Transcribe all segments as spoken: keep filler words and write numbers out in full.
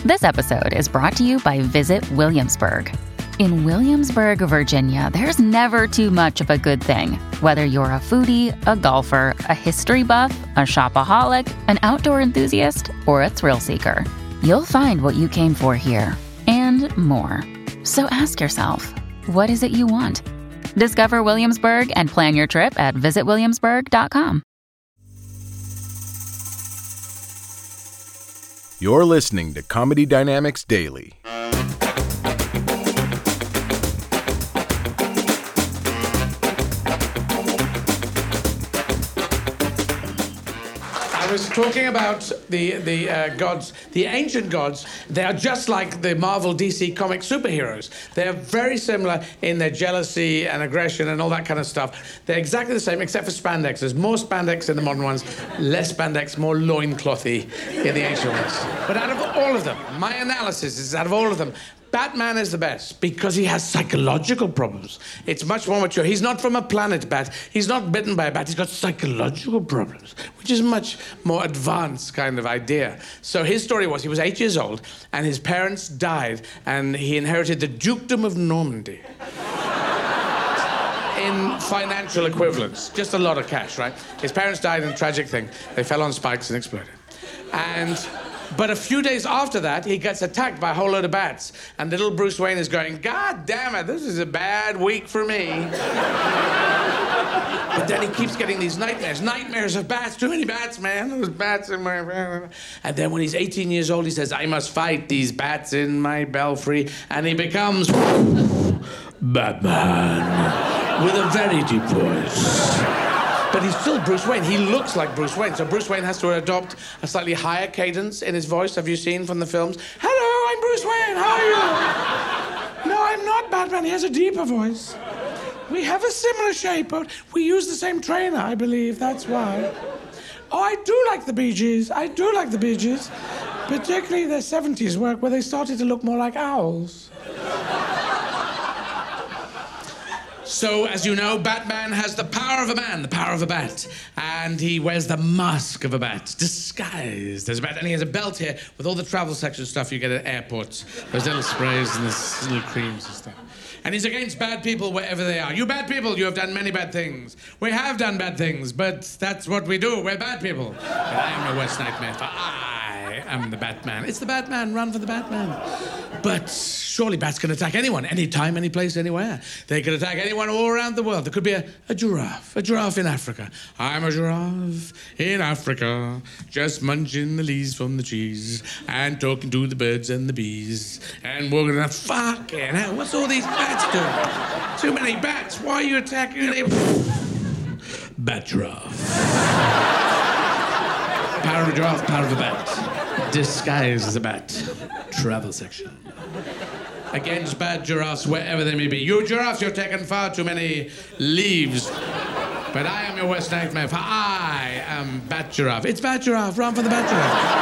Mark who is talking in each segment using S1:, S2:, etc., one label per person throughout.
S1: This episode is brought to you by Visit Williamsburg. In Williamsburg, Virginia, there's never too much of a good thing. Whether you're a foodie, a golfer, a history buff, a shopaholic, an outdoor enthusiast, or a thrill seeker, you'll find what you came for here and more. So ask yourself, what is it you want? Discover Williamsburg and plan your trip at visit williamsburg dot com.
S2: You're listening to Comedy Dynamics Daily.
S3: I was talking about the the uh, gods, the ancient gods. They are just like the Marvel D C comic superheroes. They are very similar in their jealousy and aggression and all that kind of stuff. They're exactly the same, except for spandex. There's more spandex in the modern ones, less spandex, more loinclothy in the ancient ones. But out of all of them, my analysis is out of all of them, Batman is the best because he has psychological problems. It's much more mature. He's not from a planet bat. He's not bitten by a bat. He's got psychological problems, which is a much more advanced kind of idea. So his story was he was eight years old and his parents died and he inherited the Dukedom of Normandy. In financial equivalents, just a lot of cash, right? His parents died in a tragic thing. They fell on spikes and exploded. And... But a few days after that, he gets attacked by a whole load of bats. And little Bruce Wayne is going, God damn it, this is a bad week for me. But then he keeps getting these nightmares. Nightmares of bats. Too many bats, man. There's bats in my... And then when he's eighteen years old, he says, I must fight these bats in my belfry. And he becomes... Batman. With a very deep voice. But he's still Bruce Wayne. He looks like Bruce Wayne. So Bruce Wayne has to adopt a slightly higher cadence in his voice. Have you seen from the films? Hello, I'm Bruce Wayne. How are you? No, I'm not Batman. He has a deeper voice. We have a similar shape, but we use the same trainer, I believe. That's why. Oh, I do like the Bee Gees. I do like the Bee Gees. Particularly their seventies work where they started to look more like owls. So, as you know, Batman has the power of a man, the power of a bat. And he wears the mask of a bat, disguised as a bat. And he has a belt here with all the travel section stuff you get at airports. Those little sprays and the little creams and stuff. And he's against bad people wherever they are. You bad people, you have done many bad things. We have done bad things, but that's what we do. We're bad people. But I am your worst nightmare, for I am the Batman. It's the Batman. Run for the Batman. But surely bats can attack anyone, anytime, any place, anywhere. They can attack anyone all around the world. There could be a, a giraffe, a giraffe in Africa. I'm a giraffe in Africa, just munching the leaves from the trees and talking to the birds and the bees. And we're gonna fucking hell. What's all these bats doing? Too many bats. Why are you attacking them? Bat giraffe. Power of a giraffe, power of a bat. Disguised as a bat. Travel section. Against bad giraffes wherever they may be. You giraffes, you're taking far too many leaves. But I am your worst nightmare, for I am Bat Giraffe. It's Bat Giraffe, run for the Bat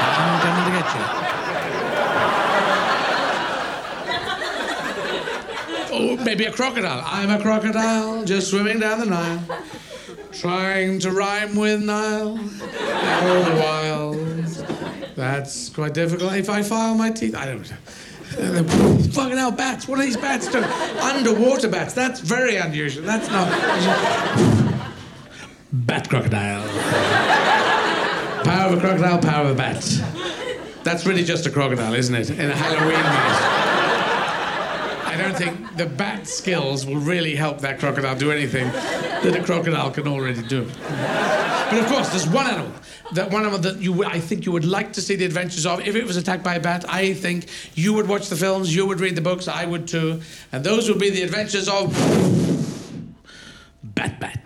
S3: Giraffe. I'm coming to get you. Oh, maybe a crocodile. I'm a crocodile, just swimming down the Nile. Trying to rhyme with Nile. All the while. That's quite difficult if I file my teeth. I don't know. Uh, fucking hell, bats. What are these bats doing? Underwater bats. That's very unusual. That's not... Bat crocodile. Power of a crocodile, power of a bat. That's really just a crocodile, isn't it? In a Halloween mask. I don't think the bat skills will really help that crocodile do anything that a crocodile can already do. But of course, there's one animal, that one animal that you, I think you would like to see the adventures of. If it was attacked by a bat, I think you would watch the films, you would read the books, I would too. And those would be the adventures of... Bat Bat.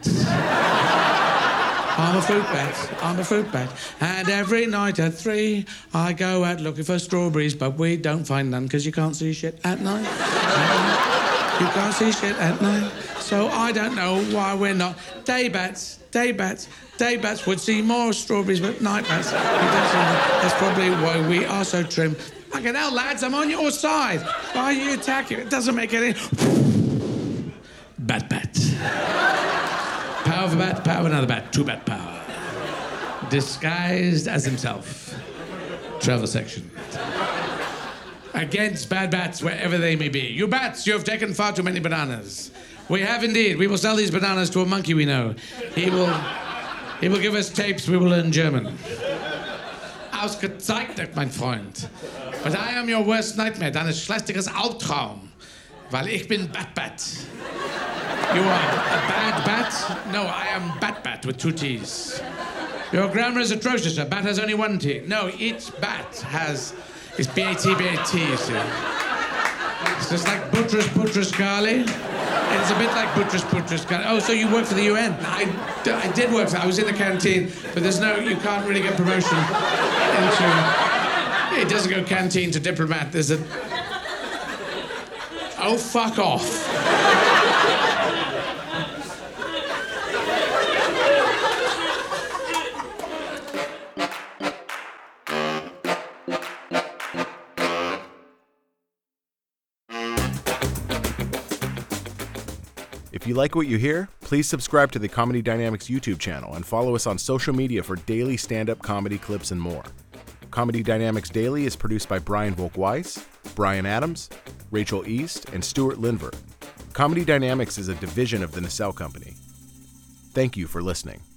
S3: I'm a fruit bat, I'm a fruit bat. And every night at three, I go out looking for strawberries, but we don't find none, because you can't see shit at night. You can't see shit at night. So I don't know why we're not. Day bats, day bats, day bats would see more strawberries, but night bats, we don't see them. That's probably why we are so trim. Fucking hell, lads, I'm on your side. Why are you attacking? It doesn't make any... Bat bat. Power of a bat, power of another bat, two bat power. Disguised as himself. Travel section. against bad bats wherever they may be. You bats, you have taken far too many bananas. We have indeed. We will sell these bananas to a monkey we know. He will, he will give us tapes. We will learn German. Ausgezeichnet, mein Freund. But I am your worst nightmare, dein schlechtestes Albtraum. Weil ich bin Bat-Bat. You are a bad bat? No, I am Bat-Bat with two T's. Your grammar is atrocious. A bat has only one T. No, each bat has... It's B A T, B A T, you see. It's just like Buttress, Buttress, Gali. It's a bit like Buttress, Buttress, Gali. Oh, so you work for the U N? I, I did work for I was in the canteen, but there's no... You can't really get promotion into... It doesn't go canteen to diplomat. There's a... Oh, fuck off.
S2: If you like what you hear, please subscribe to the Comedy Dynamics YouTube channel and follow us on social media for daily stand-up comedy clips and more. Comedy Dynamics Daily is produced by Brian Volk-Weiss, Brian Adams, Rachel East, and Stuart Lindver. Comedy Dynamics is a division of the Nacelle Company. Thank you for listening.